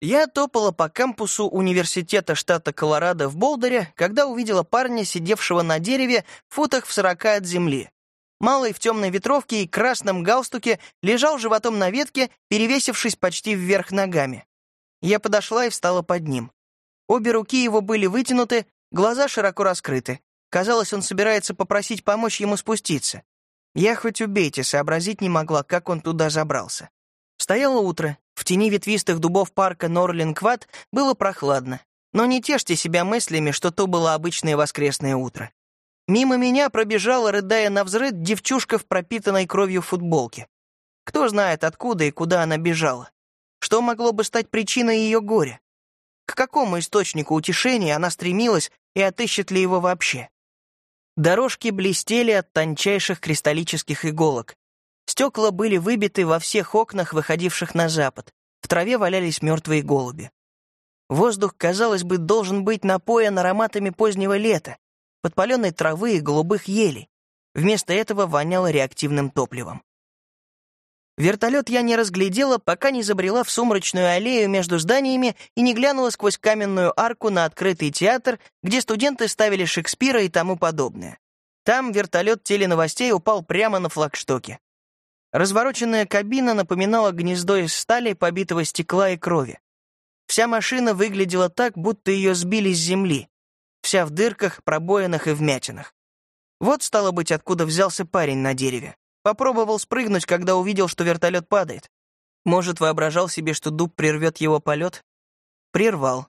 Я топала по кампусу университета штата Колорадо в Болдере, когда увидела парня, сидевшего на дереве в футах в 40 от земли. Малый в темной ветровке и красном галстуке лежал животом на ветке, перевесившись почти вверх ногами. Я подошла и встала под ним. Обе руки его были вытянуты, глаза широко раскрыты. Казалось, он собирается попросить помочь ему спуститься. Я хоть убейте, сообразить не могла, как он туда забрался. Стояло утро. В тени ветвистых дубов парка Норлинг-Вад было прохладно. Но не тешьте себя мыслями, что то было обычное воскресное утро. Мимо меня пробежала, рыдая навзрыд, девчушка в пропитанной кровью футболке. Кто знает, откуда и куда она бежала. Что могло бы стать причиной ее горя? К какому источнику утешения она стремилась и отыщет ли его вообще? Дорожки блестели от тончайших кристаллических иголок. Стекла были выбиты во всех окнах, выходивших на запад. В траве валялись мертвые голуби. Воздух, казалось бы, должен быть напоен ароматами позднего лета, подпаленной травы и голубых елей. Вместо этого воняло реактивным топливом. Вертолет я не разглядела, пока не забрела в сумрачную аллею между зданиями и не глянула сквозь каменную арку на открытый театр, где студенты ставили Шекспира и тому подобное. Там вертолет теленовостей упал прямо на флагштоке. Развороченная кабина напоминала гнездо из стали, побитого стекла и крови. Вся машина выглядела так, будто ее сбили с земли. Вся в дырках, пробоинах и вмятинах. Вот, стало быть, откуда взялся парень на дереве. Попробовал спрыгнуть, когда увидел, что вертолет падает. Может, воображал себе, что дуб прервет его полет? Прервал.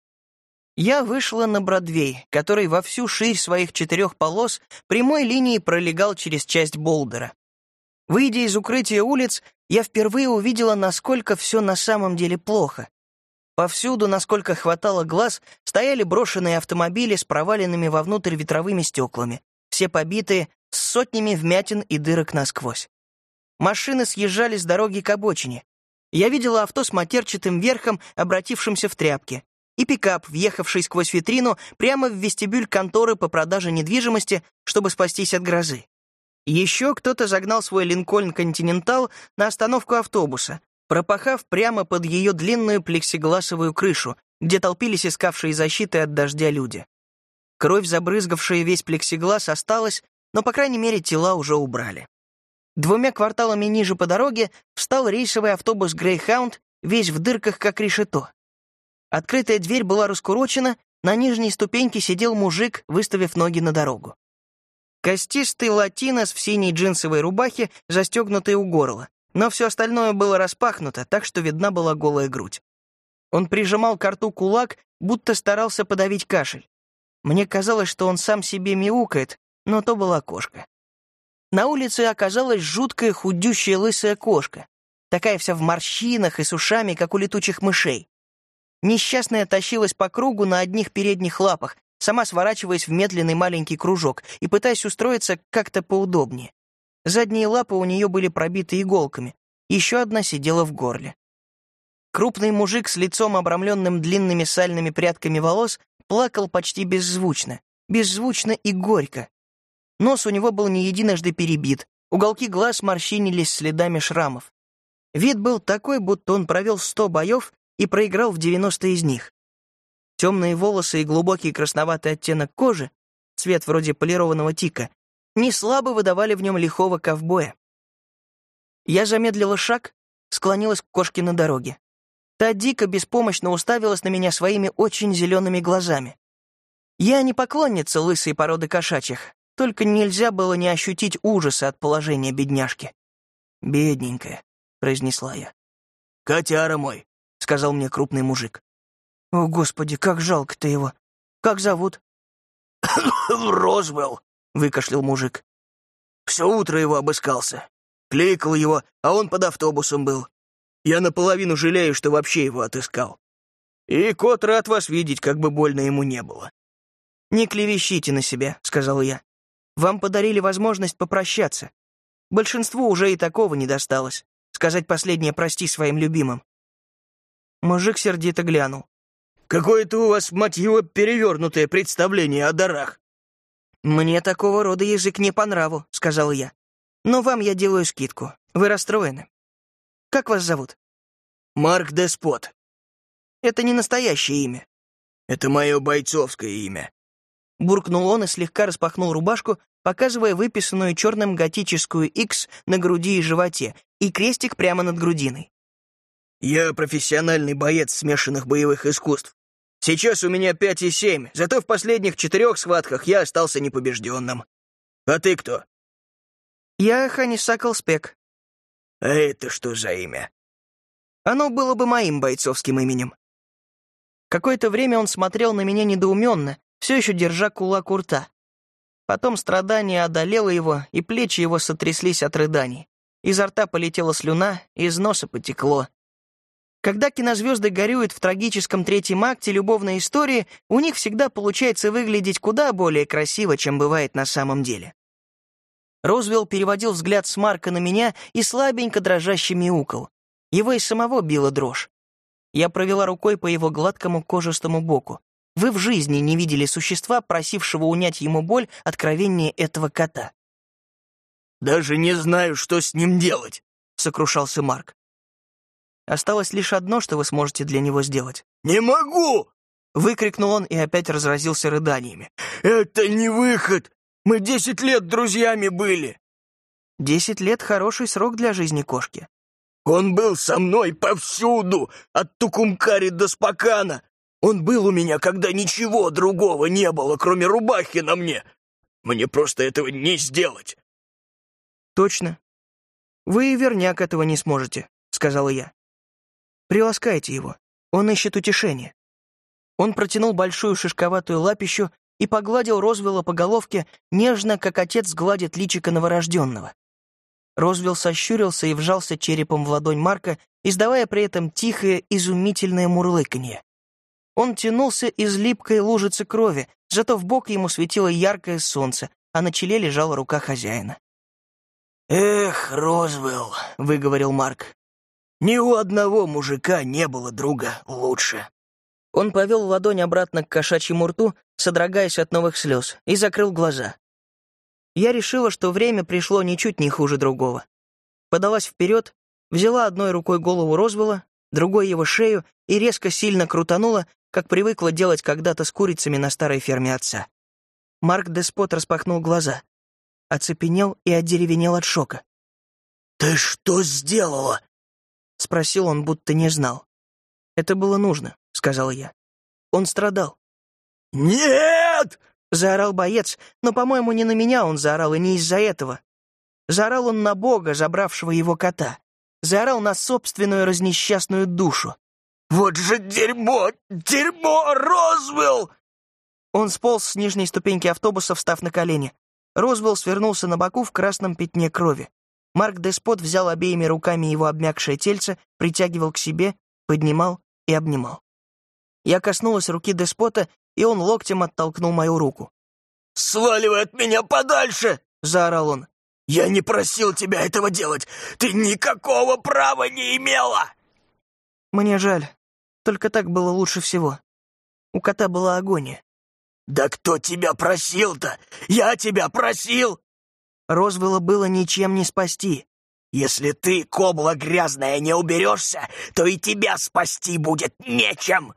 Я вышла на Бродвей, который во всю ширь своих 4 полос прямой линией пролегал через часть Болдера. Выйдя из укрытия улиц, я впервые увидела, насколько все на самом деле плохо. Повсюду, насколько хватало глаз, стояли брошенные автомобили с проваленными вовнутрь ветровыми стеклами, все побитые, с сотнями вмятин и дырок насквозь. Машины съезжали с дороги к обочине. Я видела авто с матерчатым верхом, обратившимся в тряпки, и пикап, въехавший сквозь витрину прямо в вестибюль конторы по продаже недвижимости, чтобы спастись от грозы. Еще кто-то загнал свой Линкольн Континентал на остановку автобуса, пропахав прямо под ее длинную плексигласовую крышу, где толпились искавшие защиты от дождя люди. Кровь, забрызгавшая весь плексиглас, осталась, но, по крайней мере, тела уже убрали. 2 кварталами ниже по дороге встал рейсовый автобус «Грейхаунд», весь в дырках, как решето. Открытая дверь была раскурочена, на нижней ступеньке сидел мужик, выставив ноги на дорогу. Костистый латинос в синей джинсовой рубахе, застегнутой у горла, но все остальное было распахнуто, так что видна была голая грудь. Он прижимал к рту кулак, будто старался подавить кашель. Мне казалось, что он сам себе мяукает, но то была кошка. На улице оказалась жуткая худющая лысая кошка, такая вся в морщинах и с ушами, как у летучих мышей. Несчастная тащилась по кругу на одних передних лапах, сама сворачиваясь в медленный маленький кружок и пытаясь устроиться как-то поудобнее. Задние лапы у нее были пробиты иголками, еще одна сидела в горле. Крупный мужик с лицом, обрамленным длинными сальными прядками волос, плакал почти беззвучно и горько. Нос у него был не единожды перебит, уголки глаз морщинились следами шрамов. Вид был такой, будто он провел 100 боев и проиграл в 90 из них. Темные волосы и глубокий красноватый оттенок кожи, цвет вроде полированного тика, не слабо выдавали в нем лихого ковбоя. Я замедлила шаг, склонилась к кошке на дороге. Та дико беспомощно уставилась на меня своими очень зелеными глазами. Я не поклонница лысой породы кошачьих, только нельзя было не ощутить ужаса от положения бедняжки. «Бедненькая», — произнесла я. «Котяра мой», — сказал мне крупный мужик. «О, Господи, как жалко-то его! Как зовут?» «Розвелл», — выкашлял мужик. «Все утро его обыскался. Кликал его, а он под автобусом был. Я наполовину жалею, что вообще его отыскал. И кот рад вас видеть, как бы больно ему не было». «Не клевещите на себя», — сказал я. «Вам подарили возможность попрощаться. Большинству уже и такого не досталось. Сказать последнее «прости» своим любимым». Мужик сердито глянул. «Какое-то у вас, мать его, перевернутое представление о дарах». «Мне такого рода язык не по нраву», — сказал я. «Но вам я делаю скидку. Вы расстроены. Как вас зовут?» «Марк Деспот». Это не настоящее имя». «Это мое бойцовское имя». Буркнул он и слегка распахнул рубашку, показывая выписанную черным готическую X на груди и животе и крестик прямо над грудиной. «Я профессиональный боец смешанных боевых искусств. Сейчас у меня 5 и 7, зато в последних 4 схватках я остался непобежденным. А ты кто?» «Я Ханисакл Спек». «А это что за имя?» Оно было бы моим бойцовским именем. Какое-то время он смотрел на меня недоуменно, все еще держа кулак у рта. Потом страдание одолело его, и плечи его сотряслись от рыданий. Изо рта полетела слюна, из носа потекло. Когда кинозвезды горюют в трагическом третьем акте любовной истории, у них всегда получается выглядеть куда более красиво, чем бывает на самом деле. Розвилл переводил взгляд с Марка на меня и слабенько дрожаще мяукал. Его и самого била дрожь. Я провела рукой по его гладкому кожистому боку. Вы в жизни не видели существа, просившего унять ему боль откровения этого кота. «Даже не знаю, что с ним делать», — сокрушался Марк. «Осталось лишь одно, что вы сможете для него сделать». «Не могу!» — выкрикнул он и опять разразился рыданиями. «Это не выход! Мы 10 лет друзьями были!» 10 лет — хороший срок для жизни кошки. «Он был со мной повсюду, от Тукумкари до Спокана. Он был у меня, когда ничего другого не было, кроме рубахи на мне. Мне просто этого не сделать». «Точно. Вы и верняк этого не сможете», — сказала я. «Приласкайте его. Он ищет утешения». Он протянул большую шишковатую лапищу и погладил Розвилла по головке нежно, как отец гладит личико новорожденного. Розвилл сощурился и вжался черепом в ладонь Марка, издавая при этом тихое, изумительное мурлыканье. Он тянулся из липкой лужицы крови, зато в бок ему светило яркое солнце, а на челе лежала рука хозяина. «Эх, Розвилл», — выговорил Марк, — «ни у одного мужика не было друга лучше». Он повел ладонь обратно к кошачьему рту, содрогаясь от новых слез, и закрыл глаза. Я решила, что время пришло ничуть не хуже другого. Подалась вперед, взяла одной рукой голову Розвилла, другой его шею и резко сильно крутанула, как привыкла делать когда-то с курицами на старой ферме отца. Марк Деспот распахнул глаза, оцепенел и одеревенел от шока. «Ты что сделала?» — спросил он, будто не знал. «Это было нужно», — сказала я. Он страдал. «Нет!» — заорал боец, но, по-моему, не на меня он заорал, и не из-за этого. Заорал он на Бога, забравшего его кота. Заорал на собственную разнесчастную душу. «Вот же дерьмо! Дерьмо, Розвилл!» Он сполз с нижней ступеньки автобуса, встав на колени. Розвилл свернулся на боку в красном пятне крови. Марк Деспот взял обеими руками его обмякшее тельце, притягивал к себе, поднимал и обнимал. Я коснулась руки Деспота, и он локтем оттолкнул мою руку. «Сваливай от меня подальше!» — заорал он. «Я не просил тебя этого делать! Ты никакого права не имела!» Мне жаль. Только так было лучше всего. У кота была агония. «Да кто тебя просил-то? Я тебя просил!» Розвилла было ничем не спасти. «Если ты, кобла грязная, не уберешься, то и тебя спасти будет нечем!»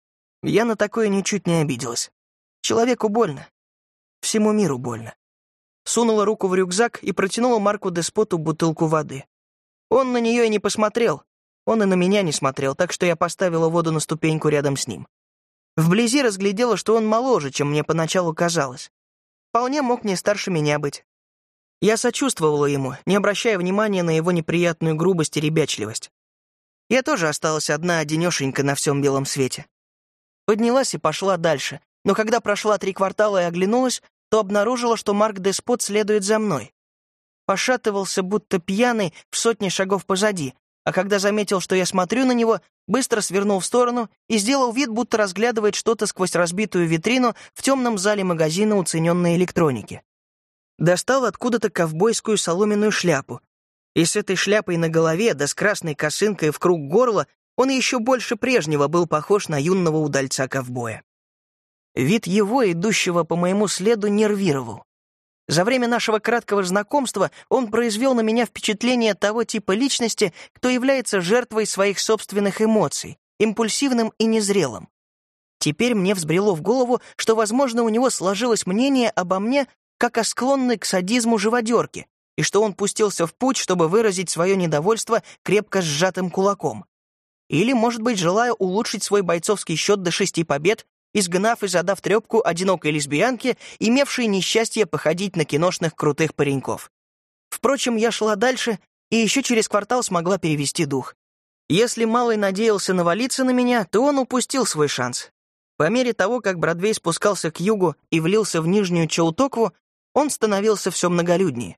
Я на такое ничуть не обиделась. Человеку больно. Всему миру больно. Сунула руку в рюкзак и протянула Марку Деспоту бутылку воды. Он на нее и не посмотрел. Он и на меня не смотрел, так что я поставила воду на ступеньку рядом с ним. Вблизи разглядела, что он моложе, чем мне поначалу казалось. Вполне мог не старше меня быть. Я сочувствовала ему, не обращая внимания на его неприятную грубость и ребячливость. Я тоже осталась одна одинешенька на всем белом свете. Поднялась и пошла дальше, но когда прошла 3 квартала и оглянулась, то обнаружила, что Марк Деспот следует за мной. Пошатывался, будто пьяный, в 100 шагов позади, а когда заметил, что я смотрю на него, быстро свернул в сторону и сделал вид, будто разглядывает что-то сквозь разбитую витрину в темном зале магазина уцененной электроники. Достал откуда-то ковбойскую соломенную шляпу, и с этой шляпой на голове, да с красной косынкой в круг горла, он еще больше прежнего был похож на юного удальца-ковбоя. Вид его, идущего по моему следу, нервировал. За время нашего краткого знакомства он произвел на меня впечатление того типа личности, кто является жертвой своих собственных эмоций импульсивным и незрелым. Теперь мне взбрело в голову, что, возможно, у него сложилось мнение обо мне как о склонной к садизму живодерке, и что он пустился в путь, чтобы выразить свое недовольство крепко сжатым кулаком. Или, может быть, желая улучшить свой бойцовский счет до 6 побед, изгнав и задав трепку одинокой лесбиянке, имевшей несчастье походить на киношных крутых пареньков. Впрочем, я шла дальше и еще через квартал смогла перевести дух. Если малый надеялся навалиться на меня, то он упустил свой шанс. По мере того, как Бродвей спускался к югу и влился в Нижнюю Чаутокву, он становился все многолюднее.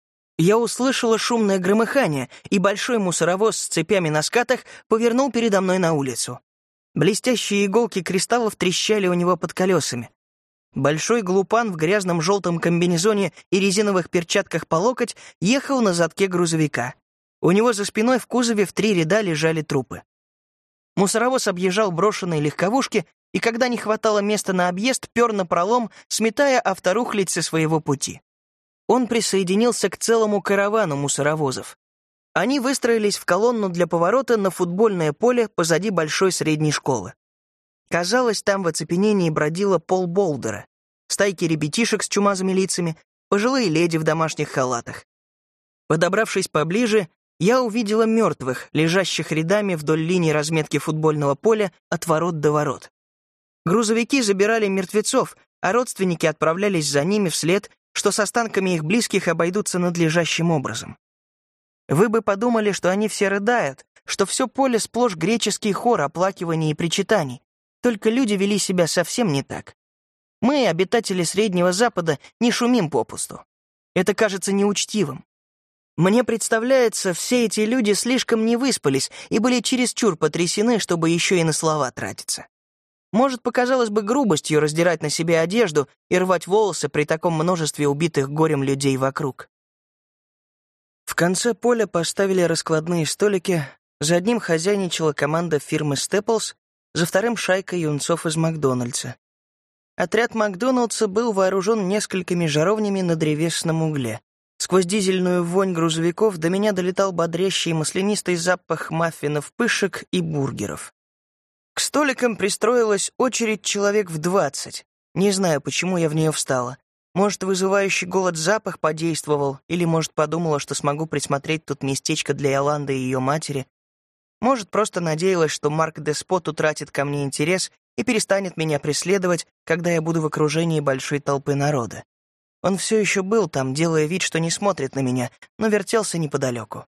Я услышала шумное громыхание, и большой мусоровоз с цепями на скатах повернул передо мной на улицу. Блестящие иголки кристаллов трещали у него под колесами. Большой глупан в грязном желтом комбинезоне и резиновых перчатках по локоть ехал на задке грузовика. У него за спиной в кузове в 3 ряда лежали трупы. Мусоровоз объезжал брошенные легковушки, и когда не хватало места на объезд, пер напролом, сметая авторухлядь со своего пути. Он присоединился к целому каравану мусоровозов. Они выстроились в колонну для поворота на футбольное поле позади большой средней школы. Казалось, там в оцепенении бродило полболдера, стайки ребятишек с чумазыми лицами, пожилые леди в домашних халатах. Подобравшись поближе, я увидела мертвых, лежащих рядами вдоль линии разметки футбольного поля от ворот до ворот. Грузовики забирали мертвецов, а родственники отправлялись за ними вслед, что с останками их близких обойдутся надлежащим образом. Вы бы подумали, что они все рыдают, что все поле сплошь греческий хор оплакиваний и причитаний, только люди вели себя совсем не так. Мы, обитатели Среднего Запада, не шумим попусту. Это кажется неучтивым. Мне представляется, все эти люди слишком не выспались и были чересчур потрясены, чтобы еще и на слова тратиться. Может, показалось бы грубостью раздирать на себе одежду и рвать волосы при таком множестве убитых горем людей вокруг. В конце поля поставили раскладные столики, за одним хозяйничала команда фирмы «Степлс», за вторым шайка юнцов из Макдональдса. Отряд Макдоналдса был вооружен несколькими жаровнями на древесном угле. Сквозь дизельную вонь грузовиков до меня долетал бодрящий маслянистый запах маффинов, пышек и бургеров. К столикам пристроилась очередь человек в 20. Не знаю, почему я в нее встала. Может, вызывающий голод запах подействовал, или, может, подумала, что смогу присмотреть тут местечко для Йоланды и ее матери. Может, просто надеялась, что Марк Деспот утратит ко мне интерес и перестанет меня преследовать, когда я буду в окружении большой толпы народа. Он все еще был там, делая вид, что не смотрит на меня, но вертелся неподалеку.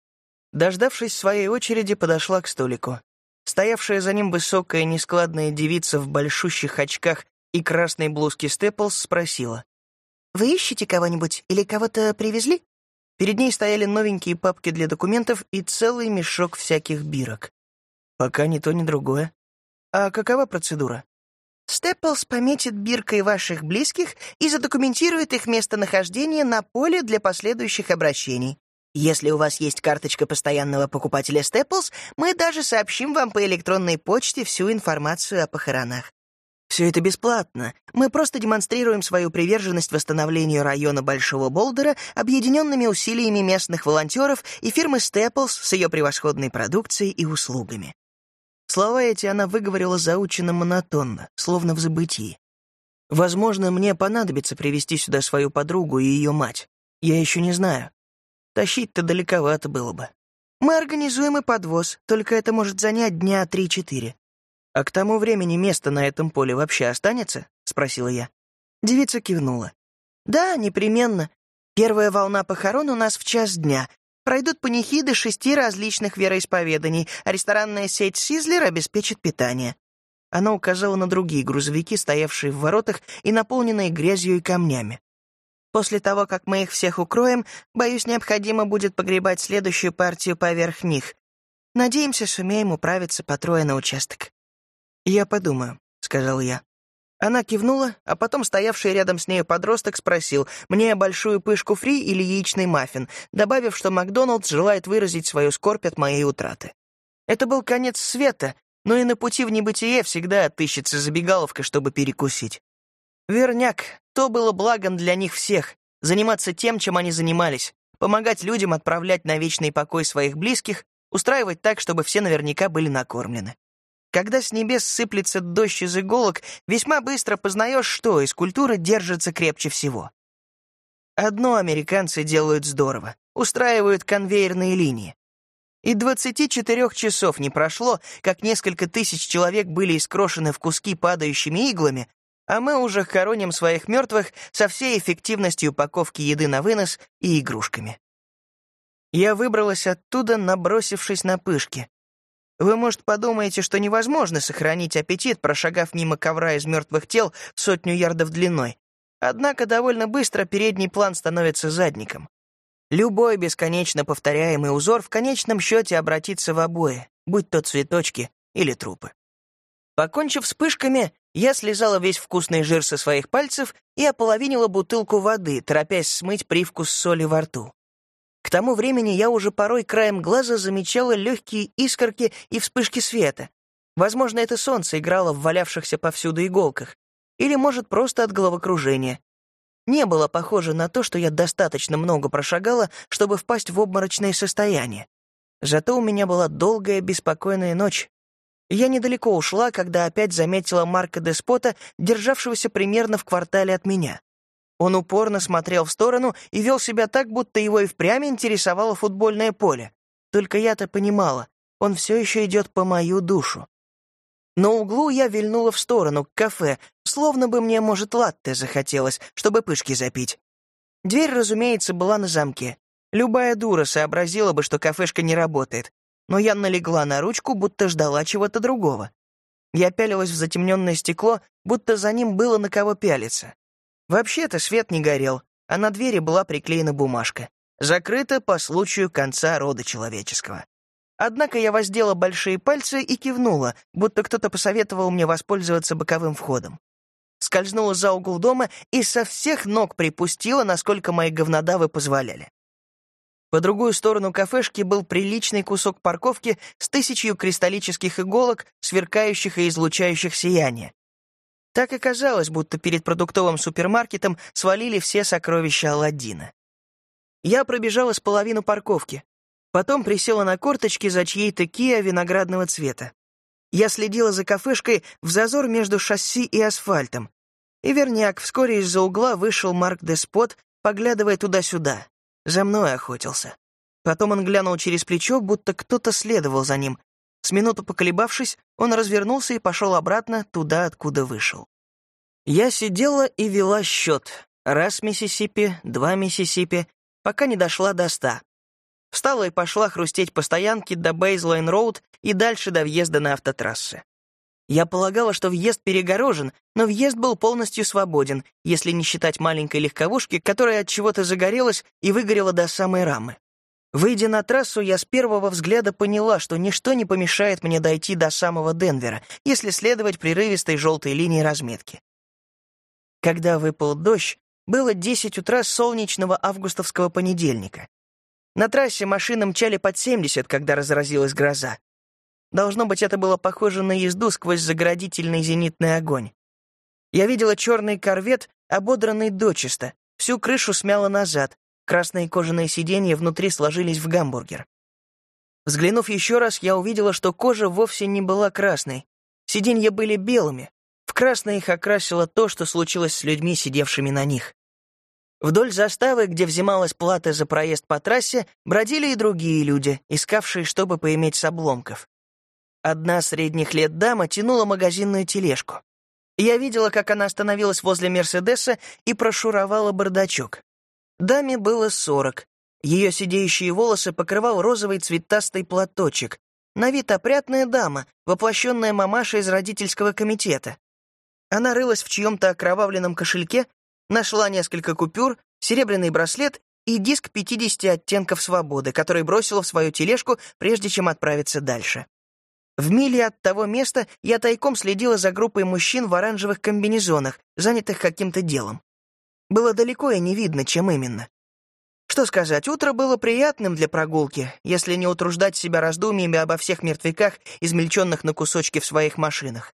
Дождавшись своей очереди, подошла к столику. Стоявшая за ним высокая нескладная девица в большущих очках и красной блузке Степлс спросила: «Вы ищете кого-нибудь или кого-то привезли?» Перед ней стояли новенькие папки для документов и целый мешок всяких бирок. «Пока ни то, ни другое. А какова процедура?» «Степлс пометит биркой ваших близких и задокументирует их местонахождение на поле для последующих обращений. Если у вас есть карточка постоянного покупателя Степлс, мы даже сообщим вам по электронной почте всю информацию о похоронах. Все это бесплатно. Мы просто демонстрируем свою приверженность восстановлению района Большого Болдера объединенными усилиями местных волонтеров и фирмы Степлс с ее превосходной продукцией и услугами». Слова эти она выговорила заученно монотонно, словно в забытии. «Возможно, мне понадобится привезти сюда свою подругу и ее мать. Я еще не знаю. Тащить-то далековато было бы. Мы организуем и подвоз, только это может занять дня 3-4. А к тому времени место на этом поле вообще останется?» — спросила я. Девица кивнула. «Да, непременно. Первая волна похорон у нас в 1:00 дня. Пройдут панихиды 6 различных вероисповеданий, а ресторанная сеть «Сизлер» обеспечит питание». Она указала на другие грузовики, стоявшие в воротах и наполненные грязью и камнями. «После того, как мы их всех укроем, боюсь, необходимо будет погребать следующую партию поверх них. Надеемся, сумеем управиться по 3 на участок». «Я подумаю», — сказал я. Она кивнула, а потом стоявший рядом с нею подросток спросил, мне большую пышку фри или яичный маффин, добавив, что Макдоналдс желает выразить свою скорбь от моей утраты. Это был конец света, но и на пути в небытие всегда отыщется забегаловка, чтобы перекусить. Верняк, то было благом для них всех — заниматься тем, чем они занимались, помогать людям отправлять на вечный покой своих близких, устраивать так, чтобы все наверняка были накормлены. Когда с небес сыплется дождь из иголок, весьма быстро познаешь, что из культуры держится крепче всего. Одно американцы делают здорово — устраивают конвейерные линии. И 24 часов не прошло, как несколько тысяч человек были искрошены в куски падающими иглами, а мы уже хороним своих мертвых со всей эффективностью упаковки еды на вынос и игрушками. Я выбралась оттуда, набросившись на пышки. Вы, может, подумаете, что невозможно сохранить аппетит, прошагав мимо ковра из мертвых тел 100 ярдов длиной. Однако довольно быстро передний план становится задником. Любой бесконечно повторяемый узор в конечном счете обратится в обои, будь то цветочки или трупы. Покончив с пышками, я слезала весь вкусный жир со своих пальцев и ополовинила бутылку воды, торопясь смыть привкус соли во рту. К тому времени я уже порой краем глаза замечала легкие искорки и вспышки света. Возможно, это солнце играло в валявшихся повсюду иголках. Или, может, просто от головокружения. Не было похоже на то, что я достаточно много прошагала, чтобы впасть в обморочное состояние. Зато у меня была долгая, беспокойная ночь. Я недалеко ушла, когда опять заметила Марка Деспота, державшегося примерно в квартале от меня. Он упорно смотрел в сторону и вел себя так, будто его и впрямь интересовало футбольное поле. Только я-то понимала, он все еще идет по мою душу. На углу я вильнула в сторону, к кафе, словно бы мне, может, латте захотелось, чтобы пышки запить. Дверь, разумеется, была на замке. Любая дура сообразила бы, что кафешка не работает, но я налегла на ручку, будто ждала чего-то другого. Я пялилась в затемненное стекло, будто за ним было на кого пялиться. Вообще-то свет не горел, а на двери была приклеена бумажка. Закрыто по случаю конца рода человеческого. Однако я воздела большие пальцы и кивнула, будто кто-то посоветовал мне воспользоваться боковым входом. Скользнула за угол дома и со всех ног припустила, насколько мои говнодавы позволяли. По другую сторону кафешки был приличный кусок парковки с 1000 кристаллических иголок, сверкающих и излучающих сияние. Так и казалось, будто перед продуктовым супермаркетом свалили все сокровища Аладдина. Я пробежала с половину парковки. Потом присела на корточки за чьей-то Kia виноградного цвета. Я следила за кафешкой в зазор между шасси и асфальтом. И верняк, вскоре из-за угла вышел Марк Деспот, поглядывая туда-сюда. За мной охотился. Потом он глянул через плечо, будто кто-то следовал за ним. С минуту поколебавшись, он развернулся и пошел обратно туда, откуда вышел. Я сидела и вела счет. 1 Миссисипи, 2 Миссисипи, пока не дошла до 100. Встала и пошла хрустеть по стоянке до Бейзлайн-роуд и дальше до въезда на автотрассы. Я полагала, что въезд перегорожен, но въезд был полностью свободен, если не считать маленькой легковушки, которая от чего-то загорелась и выгорела до самой рамы. Выйдя на трассу, я с первого взгляда поняла, что ничто не помешает мне дойти до самого Денвера, если следовать прерывистой желтой линии разметки. Когда выпал дождь, было 10 утра солнечного августовского понедельника. На трассе машины мчали под 70, когда разразилась гроза. Должно быть, это было похоже на езду сквозь заградительный зенитный огонь. Я видела черный корвет, ободранный дочисто, всю крышу смяло назад, красные кожаные сиденья внутри сложились в гамбургер. Взглянув еще раз, я увидела, что кожа вовсе не была красной. Сиденья были белыми. В красное их окрасило то, что случилось с людьми, сидевшими на них. Вдоль заставы, где взималась плата за проезд по трассе, бродили и другие люди, искавшие, чтобы поиметь с обломков. Одна средних лет дама тянула магазинную тележку. Я видела, как она остановилась возле Мерседеса и прошуровала бардачок. Даме было 40. Ее сидеющие волосы покрывал розовый цветастый платочек. На вид опрятная дама, воплощенная мамаша из родительского комитета. Она рылась в чьем-то окровавленном кошельке, нашла несколько купюр, серебряный браслет и диск 50 оттенков свободы, который бросила в свою тележку, прежде чем отправиться дальше. В миле от того места я тайком следила за группой мужчин в оранжевых комбинезонах, занятых каким-то делом. Было далеко и не видно, чем именно. Что сказать, утро было приятным для прогулки, если не утруждать себя раздумьями обо всех мертвяках, измельченных на кусочки в своих машинах.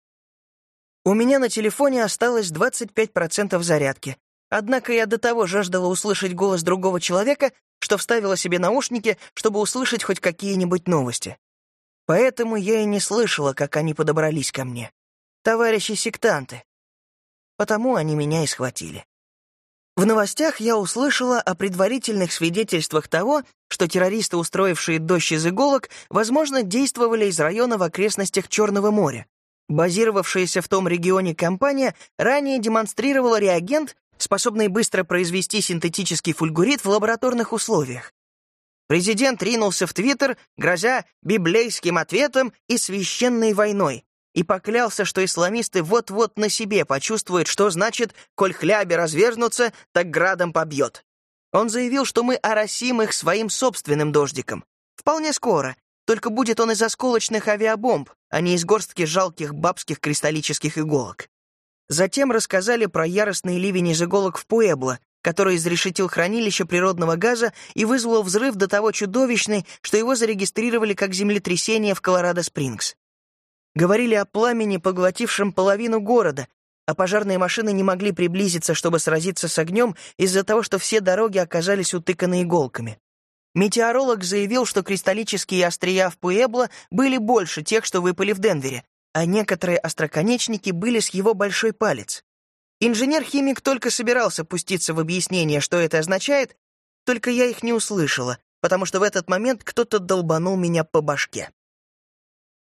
У меня на телефоне осталось 25% зарядки, однако я до того жаждала услышать голос другого человека, что вставила себе наушники, чтобы услышать хоть какие-нибудь новости. Поэтому я и не слышала, как они подобрались ко мне. Товарищи-сектанты. Потому они меня и схватили. В новостях я услышала о предварительных свидетельствах того, что террористы, устроившие дождь из иголок, возможно, действовали из района в окрестностях Черного моря. Базировавшаяся в том регионе компания ранее демонстрировала реагент, способный быстро произвести синтетический фульгурит в лабораторных условиях. Президент ринулся в Твиттер, грозя библейским ответом и священной войной, и поклялся, что исламисты вот-вот на себе почувствуют, что значит «коль хляби разверзнутся, так градом побьет». Он заявил, что мы оросим их своим собственным дождиком. Вполне скоро, только будет он из осколочных авиабомб, а не из горстки жалких бабских кристаллических иголок. Затем рассказали про яростный ливень из иголок в Пуэбло, который изрешетил хранилище природного газа и вызвал взрыв до того чудовищный, что его зарегистрировали как землетрясение в Колорадо-Спрингс. Говорили о пламени, поглотившем половину города, а пожарные машины не могли приблизиться, чтобы сразиться с огнем из-за того, что все дороги оказались утыканы иголками. Метеоролог заявил, что кристаллические острия в Пуэбло были больше тех, что выпали в Денвере, а некоторые остроконечники были с его большой палец. Инженер-химик только собирался пуститься в объяснение, что это означает, только я их не услышала, потому что в этот момент кто-то долбанул меня по башке.